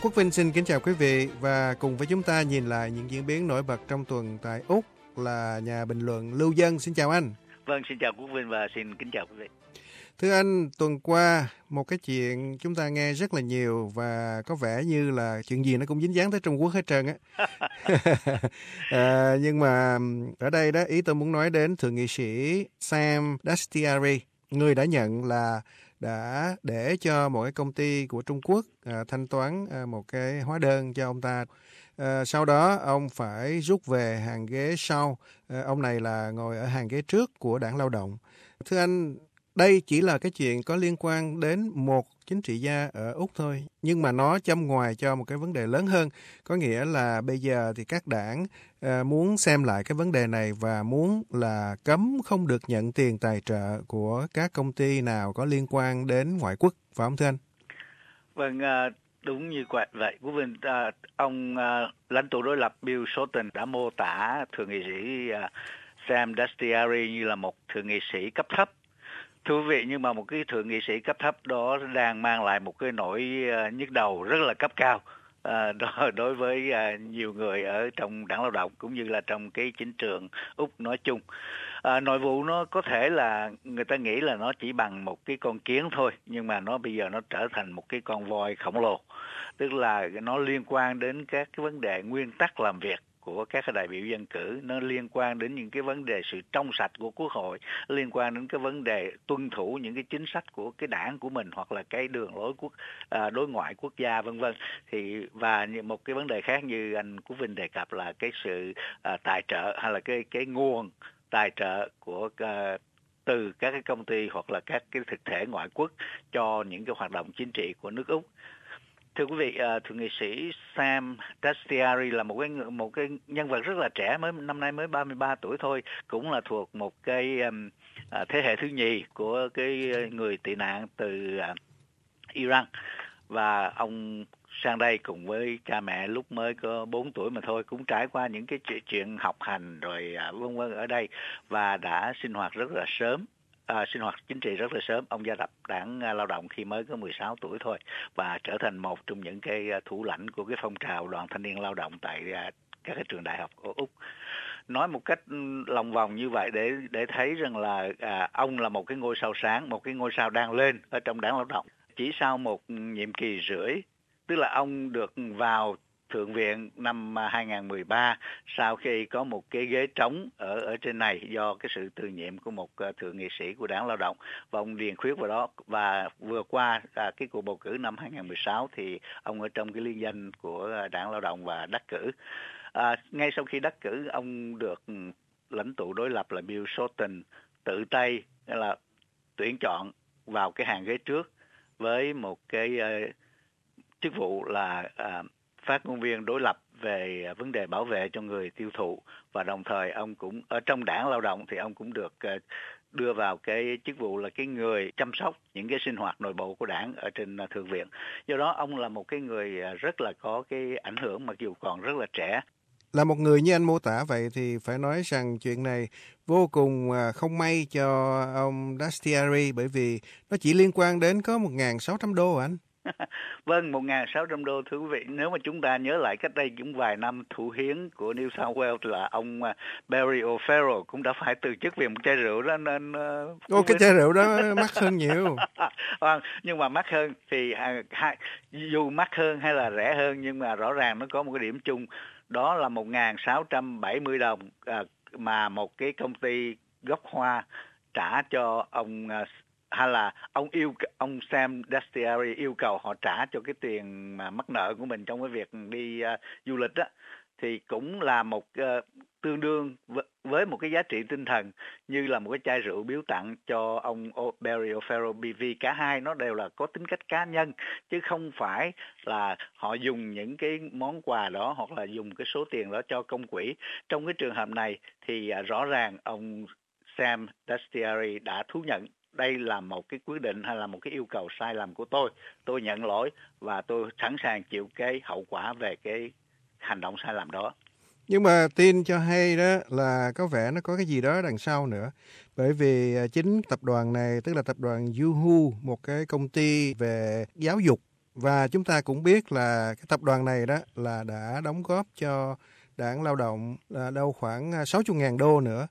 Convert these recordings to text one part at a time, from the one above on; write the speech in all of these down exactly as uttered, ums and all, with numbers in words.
Quốc Vinh xin kính chào quý vị và cùng với chúng ta nhìn lại những diễn biến nổi bật trong tuần tại Úc là nhà bình luận Lưu Dân. Xin chào anh. Vâng, xin chào Quốc Vinh và xin kính chào quý vị. Thưa anh, tuần qua một cái chuyện chúng ta nghe rất là nhiều và có vẻ như là chuyện gì nó cũng dính dáng tới Trung Quốc hết trơn á. à, nhưng mà ở đây đó, ý tôi muốn nói đến thượng nghị sĩ Sam Dastyari, người đã nhận là đã để cho một cái công ty của Trung Quốc à, thanh toán à, một cái hóa đơn cho ông ta. À, sau đó ông phải rút về hàng ghế sau. À, ông này là ngồi ở hàng ghế trước của Đảng Lao động. Thưa anh, đây chỉ là cái chuyện có liên quan đến một chính trị gia ở Úc thôi, nhưng mà nó châm ngoài cho một cái vấn đề lớn hơn. Có nghĩa là bây giờ thì các đảng à, muốn xem lại cái vấn đề này và muốn là cấm không được nhận tiền tài trợ của các công ty nào có liên quan đến ngoại quốc, phải không thưa anh? Vâng, đúng như vậy. Quốc Vinh, ông lãnh tụ đối lập Bill Shorten đã mô tả thượng nghị sĩ Sam Dastyari như là một thượng nghị sĩ cấp thấp. Thú vị, nhưng mà một cái thượng nghị sĩ cấp thấp đó đang mang lại một cái nỗi nhức đầu rất là cấp cao à, đối với à, nhiều người ở trong Đảng Lao động cũng như là trong cái chính trường Úc nói chung. À, nội vụ nó có thể là người ta nghĩ là nó chỉ bằng một cái con kiến thôi, nhưng mà nó bây giờ nó trở thành một cái con voi khổng lồ, tức là nó liên quan đến các cái vấn đề nguyên tắc làm việc của các cái đại biểu dân cử, nó liên quan đến những cái vấn đề sự trong sạch của Quốc hội, liên quan đến cái vấn đề tuân thủ những cái chính sách của cái đảng của mình hoặc là cái đường lối quốc à, đối ngoại quốc gia vân vân. Thì và một cái vấn đề khác như anh Quốc Vinh đề cập là cái sự à, tài trợ hay là cái cái nguồn tài trợ của à, từ các cái công ty hoặc là các cái thực thể ngoại quốc cho những cái hoạt động chính trị của nước Úc. Thưa quý vị, thượng nghị sĩ Sam Dastyari là một cái một cái nhân vật rất là trẻ, mới năm nay mới ba mươi ba tuổi thôi, cũng là thuộc một cái um, thế hệ thứ nhì của cái người tị nạn từ uh, Iran, và ông sang đây cùng với cha mẹ lúc mới có bốn tuổi mà thôi, cũng trải qua những cái chuyện học hành rồi uh, vân vân ở đây và đã sinh hoạt rất là sớm. À, sinh hoạt chính trị rất là sớm. Ông gia nhập Đảng Lao động khi mới có mười sáu tuổi thôi và trở thành một trong những cái thủ lãnh của cái phong trào đoàn thanh niên lao động tại các cái trường đại học ở Úc. Nói một cách lòng vòng như vậy để để thấy rằng là à, ông là một cái ngôi sao sáng, một cái ngôi sao đang lên ở trong Đảng Lao động. Chỉ sau một nhiệm kỳ rưỡi, tức là ông được vào Thượng viện năm hai không một ba sau khi có một cái ghế trống ở ở trên này do cái sự từ nhiệm của một thượng nghị sĩ của Đảng Lao động, và ông điền khuyết vào đó, và vừa qua à, cái cuộc bầu cử năm hai không một sáu thì ông ở trong cái liên danh của Đảng Lao động và đắc cử. À, ngay sau khi đắc cử, ông được lãnh tụ đối lập là Bill Shorten tự tay là tuyển chọn vào cái hàng ghế trước với một cái uh, chức vụ là uh, phát ngôn viên đối lập về vấn đề bảo vệ cho người tiêu thụ, và đồng thời ông cũng ở trong Đảng Lao động thì ông cũng được đưa vào cái chức vụ là cái người chăm sóc những cái sinh hoạt nội bộ của đảng ở trên Thượng viện. Do đó ông là một cái người rất là có cái ảnh hưởng mặc dù còn rất là trẻ. Là một người như anh mô tả vậy thì phải nói rằng chuyện này vô cùng không may cho ông Dastyari, bởi vì nó chỉ liên quan đến có một nghìn sáu trăm đô anh. Vâng, một nghìn sáu trăm đô, thưa quý vị. Nếu mà chúng ta nhớ lại cách đây cũng vài năm, thủ hiến của New South Wales là ông Barry O'Farrell cũng đã phải từ chức vì một chai rượu đó nên... Uh, Ô, cái chai rượu đó mắc hơn nhiều. Vâng, nhưng mà mắc hơn thì ha, dù mắc hơn hay là rẻ hơn, nhưng mà rõ ràng nó có một cái điểm chung, đó là một nghìn sáu trăm bảy mươi đồng à, mà một cái công ty gốc Hoa trả cho ông, hay là ông yêu ông Sam Dastyari yêu cầu họ trả cho cái tiền mà mắc nợ của mình trong cái việc đi uh, du lịch đó, thì cũng là một uh, tương đương với, với một cái giá trị tinh thần như là một cái chai rượu biếu tặng cho ông Barry O'Farrell, vì cả hai nó đều là có tính cách cá nhân chứ không phải là họ dùng những cái món quà đó hoặc là dùng cái số tiền đó cho công quỹ. Trong cái trường hợp này thì uh, rõ ràng ông Sam Dastyari đã thú nhận đây là một cái quyết định hay là một cái yêu cầu sai lầm của tôi. Tôi nhận lỗi và tôi sẵn sàng chịu cái hậu quả về cái hành động sai lầm đó. Nhưng mà tin cho hay đó là có vẻ nó có cái gì đó đằng sau nữa. Bởi vì chính tập đoàn này, tức là tập đoàn Yahoo, một cái công ty về giáo dục, Và chúng ta cũng biết là cái tập đoàn này đó là đã đóng góp cho Đảng Lao động là đâu khoảng sáu mươi nghìn đô nữa.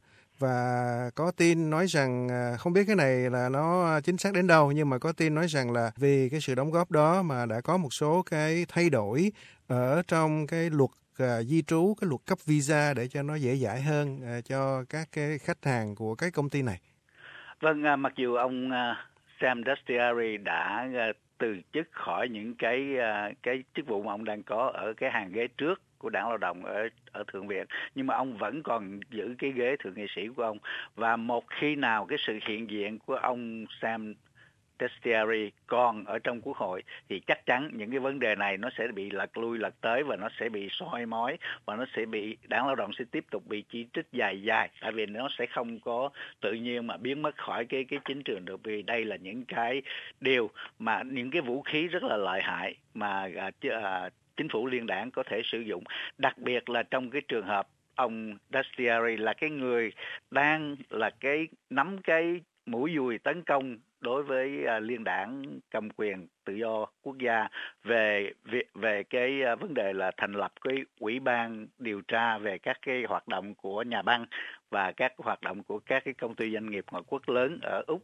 Và có tin nói rằng, không biết cái này là nó chính xác đến đâu, nhưng mà có tin nói rằng là vì cái sự đóng góp đó mà đã có một số cái thay đổi ở trong cái luật uh, di trú, cái luật cấp visa để cho nó dễ dãi hơn uh, cho các cái khách hàng của cái công ty này. Vâng, uh, mặc dù ông uh, Sam Dastyari đã uh, từ chức khỏi những cái uh, cái chức vụ mà ông đang có ở cái hàng ghế trước của Đảng Lao động ở ở Thượng viện, nhưng mà ông vẫn còn giữ cái ghế thượng nghị sĩ của ông. Và một khi nào cái sự hiện diện của ông Sam Dastyari còn ở trong Quốc hội thì chắc chắn những cái vấn đề này nó sẽ bị lật lui lật tới và nó sẽ bị soi mói, và nó sẽ bị Đảng Lao động sẽ tiếp tục bị chỉ trích dài dài, tại vì nó sẽ không có tự nhiên mà biến mất khỏi cái cái chính trường được, vì đây là những cái điều mà những cái vũ khí rất là lợi hại mà à, à, chính phủ liên đảng có thể sử dụng, đặc biệt là trong cái trường hợp ông Dastyari là cái người đang là cái nắm cái mũi dùi tấn công đối với uh, liên đảng cầm quyền tự do quốc gia về về, về cái uh, vấn đề là thành lập cái ủy ban điều tra về các cái hoạt động của nhà băng và các hoạt động của các cái công ty doanh nghiệp ngoại quốc lớn ở Úc.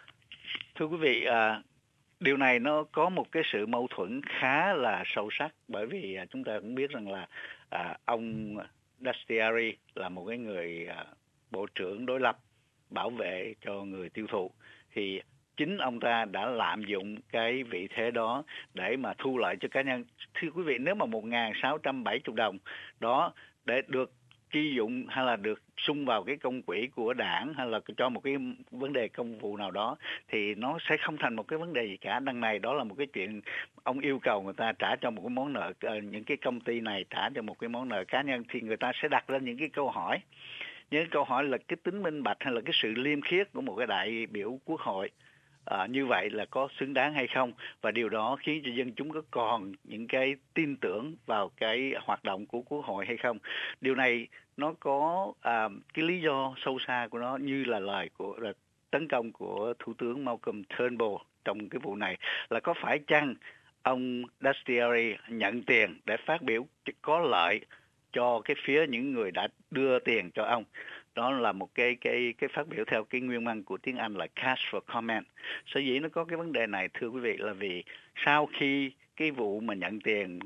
Thưa quý vị, uh, điều này nó có một cái sự mâu thuẫn khá là sâu sắc, bởi vì uh, chúng ta cũng biết rằng là uh, ông Dastyari là một cái người uh, bộ trưởng đối lập bảo vệ cho người tiêu thụ, thì chính ông ta đã lạm dụng cái vị thế đó để mà thu lợi cho cá nhân. Thưa quý vị, nếu mà một nghìn sáu trăm bảy mươi đồng đó để được chi dụng hay là được sung vào cái công quỹ của đảng hay là cho một cái vấn đề công vụ nào đó thì nó sẽ không thành một cái vấn đề gì cả. Đằng này đó là một cái chuyện ông yêu cầu người ta trả cho một cái món nợ, những cái công ty này trả cho một cái món nợ cá nhân, thì người ta sẽ đặt ra những cái câu hỏi. Những câu hỏi là cái tính minh bạch hay là cái sự liêm khiết của một cái đại biểu quốc hội à, như vậy là có xứng đáng hay không, và điều đó khiến cho dân chúng có còn những cái tin tưởng vào cái hoạt động của quốc hội hay không. Điều này nó có à, cái lý do sâu xa của nó, như là lời của là tấn công của Thủ tướng Malcolm Turnbull trong cái vụ này, là có phải chăng ông Dastyari nhận tiền để phát biểu có lợi cho cái phía những người đã đưa tiền cho ông. Đó là một cái cái cái phát biểu theo cái nguyên văn của tiếng Anh là cash for comment. Sở dĩ nó có cái vấn đề này, thưa quý vị, là vì sau khi cái vụ mà nhận tiền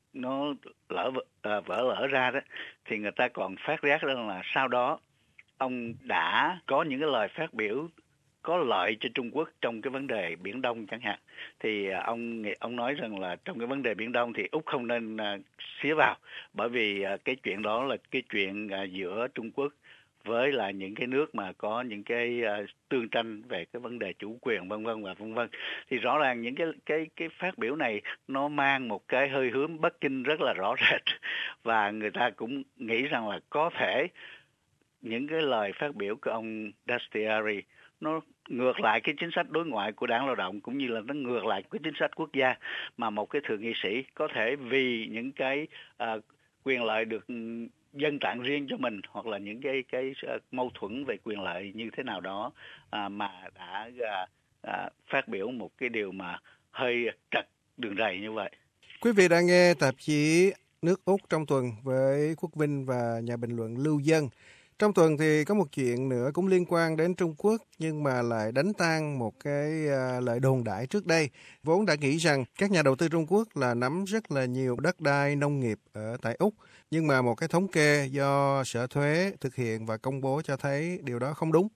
nó lỡ à, vỡ lỡ ra đó, thì người ta còn phát giác ra là sau đó ông đã có những cái lời phát biểu có lợi cho Trung Quốc trong cái vấn đề Biển Đông chẳng hạn. Thì ông ông nói rằng là trong cái vấn đề Biển Đông thì Úc không nên uh, xía vào, bởi vì uh, cái chuyện đó là cái chuyện uh, giữa Trung Quốc với là những cái nước mà có những cái uh, tương tranh về cái vấn đề chủ quyền vân vân và vân vân. Thì rõ ràng những cái cái cái phát biểu này nó mang một cái hơi hướng Bắc Kinh rất là rõ rệt, và người ta cũng nghĩ rằng là có thể những cái lời phát biểu của ông Dastyari nó ngược lại cái chính sách đối ngoại của Đảng Lao động, cũng như là nó ngược lại cái chính sách quốc gia, mà một cái thượng nghị sĩ có thể vì những cái à, quyền lợi được dân tặng riêng cho mình, hoặc là những cái cái mâu thuẫn về quyền lợi như thế nào đó à, mà đã à, à, phát biểu một cái điều mà hơi trật đường rầy như vậy. Quý vị đang nghe tạp chí Nước Úc trong tuần với Quốc Vinh và nhà bình luận Lưu Dân. Trong tuần thì có một chuyện nữa cũng liên quan đến Trung Quốc, nhưng mà lại đánh tan một cái lời đồn đại trước đây, vốn đã nghĩ rằng các nhà đầu tư Trung Quốc là nắm rất là nhiều đất đai nông nghiệp ở tại Úc. Nhưng mà một cái thống kê do Sở Thuế thực hiện và công bố cho thấy điều đó không đúng.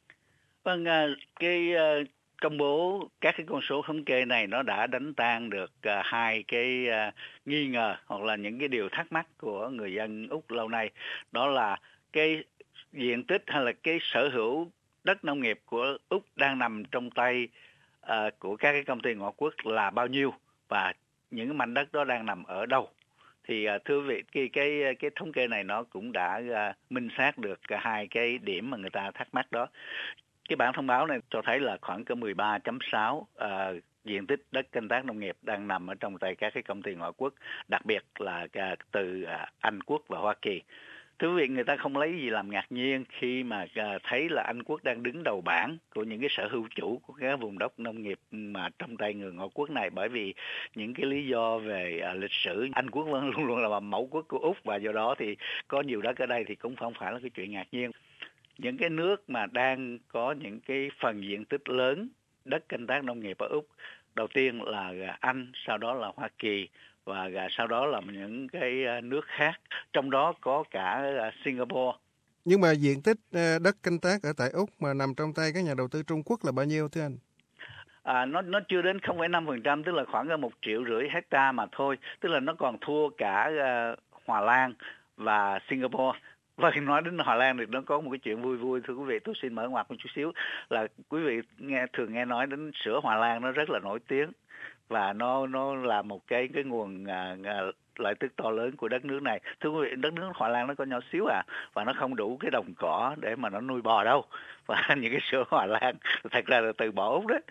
Vâng, cái công bố các cái con số thống kê này nó đã đánh tan được hai cái nghi ngờ hoặc là những cái điều thắc mắc của người dân Úc lâu nay. Đó là cái diện tích hay là cái sở hữu đất nông nghiệp của Úc đang nằm trong tay uh, của các cái công ty ngoại quốc là bao nhiêu, và những cái mảnh đất đó đang nằm ở đâu. Thì uh, thưa quý vị, cái cái cái thống kê này nó cũng đã uh, minh xác được cả hai cái điểm mà người ta thắc mắc đó. Cái bản thông báo này cho thấy là khoảng có mười ba phẩy sáu uh, diện tích đất canh tác nông nghiệp đang nằm ở trong tay các cái công ty ngoại quốc, đặc biệt là uh, từ uh, Anh Quốc và Hoa Kỳ. Thưa quý vị, người ta không lấy gì làm ngạc nhiên khi mà thấy là Anh quốc đang đứng đầu bảng của những cái sở hữu chủ của các vùng đất nông nghiệp mà trong tay người ngoại quốc này, bởi vì những cái lý do về uh, lịch sử. Anh quốc vẫn luôn luôn là mẫu quốc của Úc, và do đó thì có nhiều đất ở đây thì cũng không phải là cái chuyện ngạc nhiên. Những cái nước mà đang có những cái phần diện tích lớn đất canh tác nông nghiệp ở Úc, đầu tiên là Anh, sau đó là Hoa Kỳ, và sau đó là những cái nước khác, trong đó có cả Singapore. Nhưng mà diện tích đất canh tác ở tại Úc mà nằm trong tay các nhà đầu tư Trung Quốc là bao nhiêu thưa anh? À, nó nó chưa đến không phẩy năm phần trăm, tức là khoảng một triệu rưỡi hecta mà thôi, tức là nó còn thua cả uh, Hòa Lan và Singapore. Và khi nói đến Hà Lan thì nó có một cái chuyện vui vui thưa quý vị, tôi xin mở ngoặt một chút xíu, là quý vị nghe thường nghe nói đến sữa Hà Lan, nó rất là nổi tiếng và nó nó là một cái cái nguồn à, à, lợi tức to lớn của đất nước này. Thưa quý vị, đất nước Hà Lan nó có nhỏ xíu à, và nó không đủ cái đồng cỏ để mà nó nuôi bò đâu. Và những cái sữa Hà Lan thật ra là từ bò Úc đấy.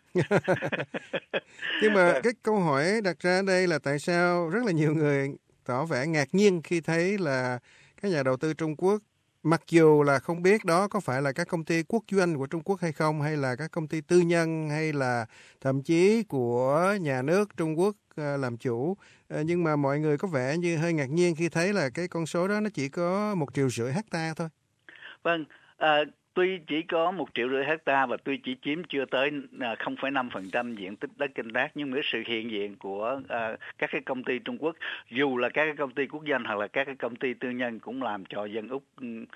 Nhưng mà cái câu hỏi đặt ra đây là tại sao rất là nhiều người tỏ vẻ ngạc nhiên khi thấy là các nhà đầu tư Trung Quốc, mặc dù là không biết đó có phải là các công ty quốc doanh của Trung Quốc hay không, hay là các công ty tư nhân, hay là thậm chí của nhà nước Trung Quốc làm chủ, nhưng mà mọi người có vẻ như hơi ngạc nhiên khi thấy là cái con số đó nó chỉ có một triệu rưỡi hecta thôi. Vâng, à, tuy chỉ có một triệu rưỡi hecta và tuy chỉ chiếm chưa tới không phẩy năm phần trăm diện tích đất canh tác, nhưng với sự hiện diện của uh, các cái công ty Trung Quốc, dù là các cái công ty quốc doanh hoặc là các cái công ty tư nhân, cũng làm cho dân Úc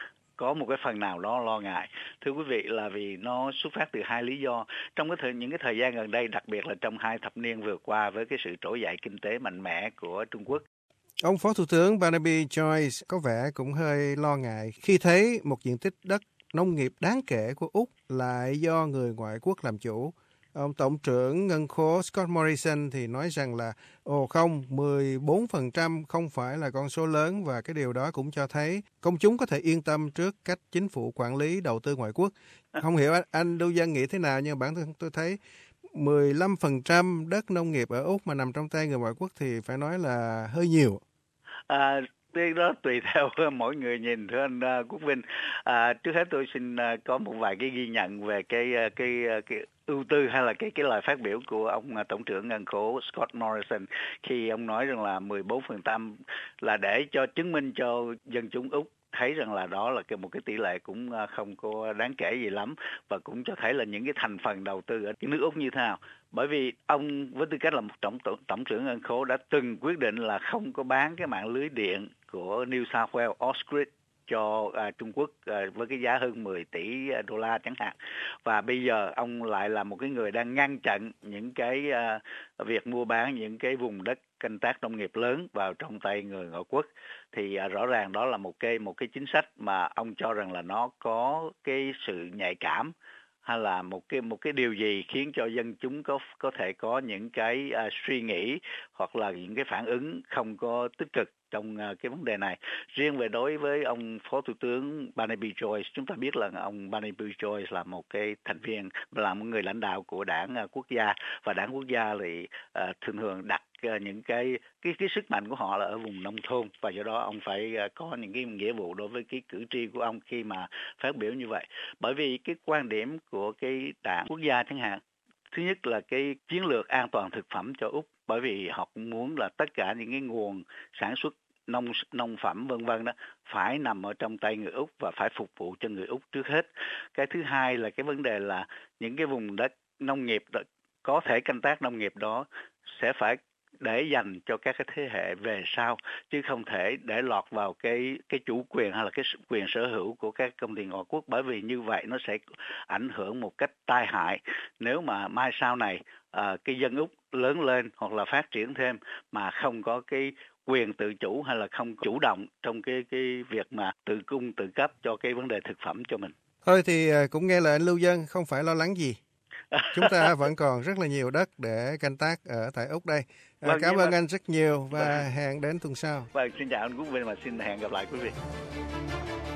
có một cái phần nào đó lo ngại. Thưa quý vị, là vì nó xuất phát từ hai lý do. Trong cái thời, những cái thời gian gần đây, đặc biệt là trong hai thập niên vừa qua, với cái sự trỗi dậy kinh tế mạnh mẽ của Trung Quốc, ông Phó Thủ tướng Barnaby Joyce có vẻ cũng hơi lo ngại khi thấy một diện tích đất nông nghiệp đáng kể của Úc lại do người ngoại quốc làm chủ. Ông Tổng trưởng Ngân khố Scott Morrison thì nói rằng là ồ không, mười bốn phần trăm không phải là con số lớn, và cái điều đó cũng cho thấy công chúng có thể yên tâm trước cách chính phủ quản lý đầu tư ngoại quốc. Không hiểu anh, anh Lưu Dân nghĩ thế nào, nhưng bản thân tôi thấy mười lăm phần trăm đất nông nghiệp ở Úc mà nằm trong tay người ngoại quốc thì phải nói là hơi nhiều. À, cái đó tùy theo mỗi người nhìn, thưa anh uh, Quốc Vinh. À, trước hết tôi xin uh, có một vài cái ghi nhận về cái uh, cái uh, cái ưu tư hay là cái cái lời phát biểu của ông uh, Tổng trưởng Ngân khố Scott Morrison, khi ông nói rằng là mười bốn phần trăm là để cho chứng minh cho dân chúng Úc thấy rằng là đó là cái một cái tỷ lệ cũng không có đáng kể gì lắm, và cũng cho thấy là những cái thành phần đầu tư ở nước Úc như thế nào. Bởi vì ông với tư cách là một tổng tổng, tổng trưởng ngân khố đã từng quyết định là không có bán cái mạng lưới điện của New South Wales Ausgrid cho à, Trung Quốc à, với cái giá hơn mười tỷ đô la chẳng hạn. Và bây giờ ông lại là một cái người đang ngăn chặn những cái à, việc mua bán những cái vùng đất canh tác nông nghiệp lớn vào trong tay người ngoại quốc. Thì à, rõ ràng đó là một cái một cái chính sách mà ông cho rằng là nó có cái sự nhạy cảm, hay là một cái một cái điều gì khiến cho dân chúng có có thể có những cái uh, suy nghĩ hoặc là những cái phản ứng không có tích cực trong uh, cái vấn đề này. Riêng về đối với ông Phó Thủ tướng Barnaby Joyce, chúng ta biết là ông Barnaby Joyce là một cái thành viên, là một người lãnh đạo của đảng uh, quốc gia, và đảng quốc gia thì uh, thường thường đặt uh, những cái cái cái sức mạnh của họ là ở vùng nông thôn, và do đó ông phải uh, có những cái nghĩa vụ đối với cái cử tri của ông khi mà phát biểu như vậy. Bởi vì cái quan điểm của cái đảng quốc gia chẳng hạn, thứ nhất là cái chiến lược an toàn thực phẩm cho Úc, bởi vì họ cũng muốn là tất cả những cái nguồn sản xuất nông nông phẩm vân vân đó phải nằm ở trong tay người Úc và phải phục vụ cho người Úc trước hết. Cái thứ hai là cái vấn đề là những cái vùng đất nông nghiệp đó, có thể canh tác nông nghiệp đó sẽ phải để dành cho các cái thế hệ về sau, chứ không thể để lọt vào cái cái chủ quyền hay là cái quyền sở hữu của các công ty ngoại quốc, bởi vì như vậy nó sẽ ảnh hưởng một cách tai hại nếu mà mai sau này à, cái dân Úc lớn lên hoặc là phát triển thêm mà không có cái quyền tự chủ hay là không chủ động trong cái cái việc mà tự cung tự cấp cho cái vấn đề thực phẩm cho mình. Thôi thì cũng nghe lời anh Lưu Dân, không phải lo lắng gì. Chúng ta vẫn còn rất là nhiều đất để canh tác ở tại Úc đây. À, vâng, cảm ơn mà... anh rất nhiều và vâng. hẹn đến tuần sau. Vâng, xin chào anh Quốc Vinh và xin hẹn gặp lại quý vị.